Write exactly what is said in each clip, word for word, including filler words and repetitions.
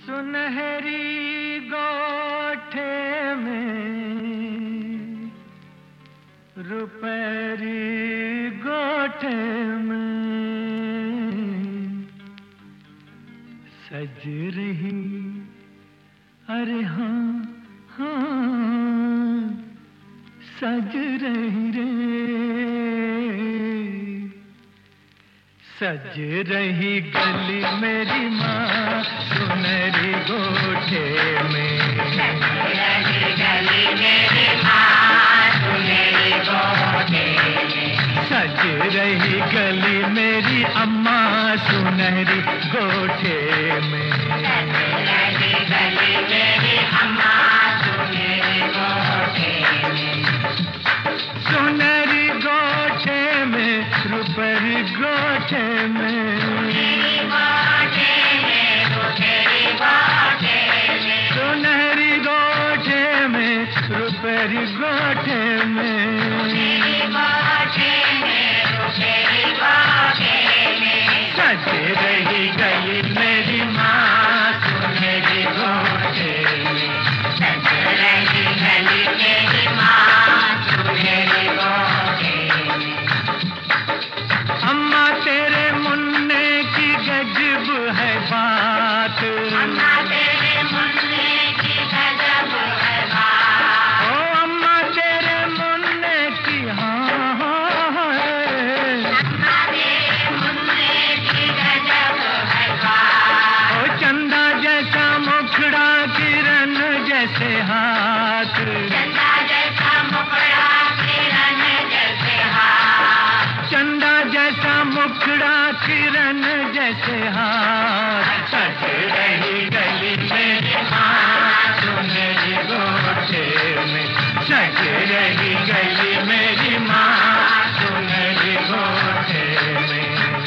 सुनहरी गोठे में, रुपहरी गोठे में सज रही, अरे हाँ हाँ सज रही रे, सज रही गली मेरी माँ सुनहरी गोठे में, सज रही गली मेरी माँ सुनहरी गोठे में, सज रही गली मेरी अम्मा सुनहरी गोठे में, सज रही गली मेरी अम्मा सुनहरी गोठे में, सुनहरी गोठे में, रुपहरी गोठे में, सुनहरी गोठे में, रुपहरी गोठे में, सज रही गली मेरी माँ सुनहरी गोठे में, सज रही गली मेरी माँ सुनहरी गोठे में, अम्मा तेरे मुन्ने की गजब है बात, अम्मा तेरे मुन्ने की गजब है बात, ओ अम्मा तेरे मुन्ने की हाँ हाँ है, अम्मा तेरे मुन्ने की गजब है बात, ओ चंदा जैसा मुखड़ा किरण जैसे हाथ, चंदा जैसा मुखड़ा किरण जैसे हाथ, चंदा जैसा मुखड़ा किरण जैसे हाथ, सज रही गली मेरी माँ सुनहरी गोठे में, सज रही गली मेरी माँ सुनहरी गोठे में।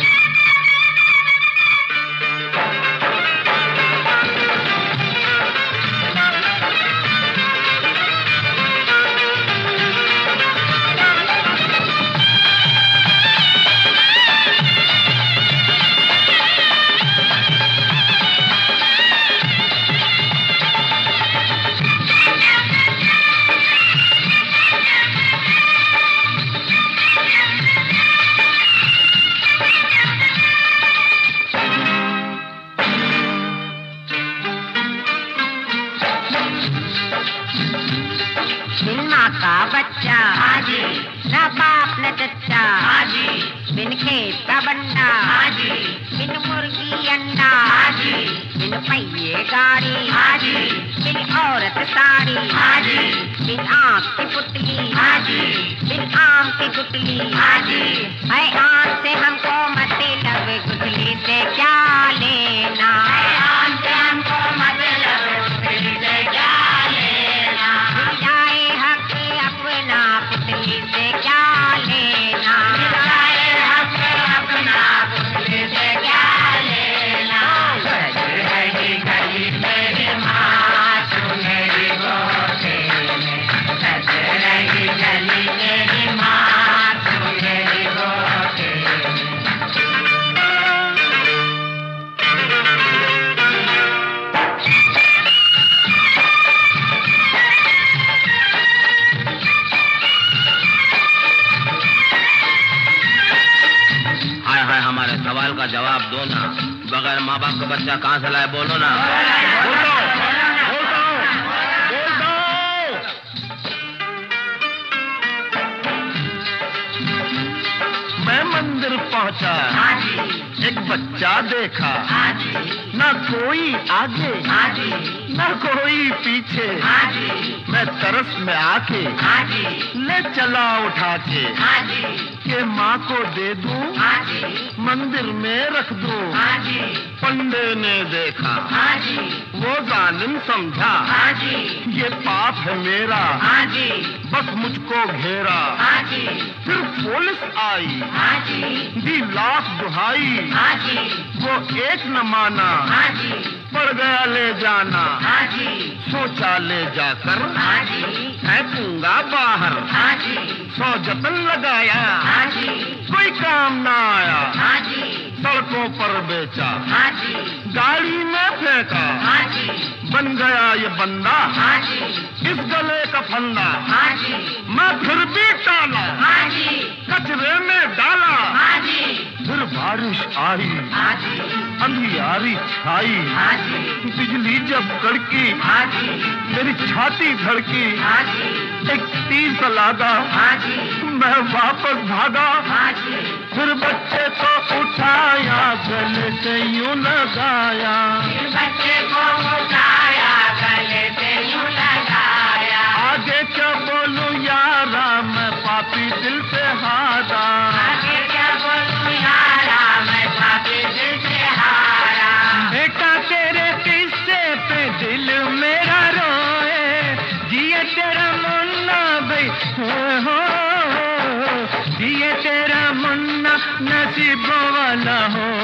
बिन माँ का बच्चा हाजी, न बाप न चच्चा हाजी, बिन खेत का बंडा हाजी, बिन मुर्गी अंडा हाजी, बिन पहिए गाड़ी हाजी, बिन औरत साड़ी हाजी, बिन आँख की पुतली हाजी, बिन आम की गुटली हाजी, है आम से हमको मतलब गुटली से क्या लेना, है आम से हमको मतलब गुटली से क्या लेना, जाए हक अपना पुतली से क्या लेना, जाए हक अपना पुतली से क्या लेना, सज रही गली मेरी माँ सुनहरी गोठे में, सज रही गली मेरी माँ सुनहरी गोठे में। हाय हाय हमारे सवाल का जवाब दो ना, बगैर माँ बाप का बच्चा कहाँ से लाए, बोलो ना, बोलो, बोलो, बोलो। मैं मंदिर पहुंचा, एक बच्चा देखा, न कोई आगे न कोई पीछे, मैं तरस में आके ले चला उठा के, के माँ को दे दूं मंदिर में रख दूं, पंडे ने देखा वो जालिम समझा, ये पाप है मेरा बस मुझको घेरा, फिर पुलिस आई दी लाख दुहाई, वो एक न माना पड़ गया ले जाना, सोचा ले जाकर फेंकूंगा बाहर, सौ जतन लगाया कोई काम ना आया, सड़कों पर बेचा, हाँ जी, गाड़ी में फेंका, हाँ जी, बन गया ये बंदा, हाँ जी, इस गले का फंदा, हाँ जी, मैं फिर भी टाला, हाँ जी, कचरे में डाला, हाँ जी, फिर बारिश आई, हाँ जी, अंधियारी छाई, हाँ जी, बिजली जब कड़की, हाँ जी, मेरी छाती धड़की, हाँ जी, एक तीर सा लागा, हाँ जी, मैं वापस भागा, हाँ जी, फिर बच्चे को उठाया, गले से यूं लगाया, फिर बच्चे को उठाया, गले से यूं लगाया, आगे क्या बोलूं यारा, मैं पापी दिल से हारा, आगे क्या बोलूं यारा, मैं पापी दिल से हारा। बेटा तेरे किस्से पे दिल मेरा रोए, जिए तेरा मुन्ना भाई हो, हो जिए तेरा मुन्ना नसीबों वाला हो।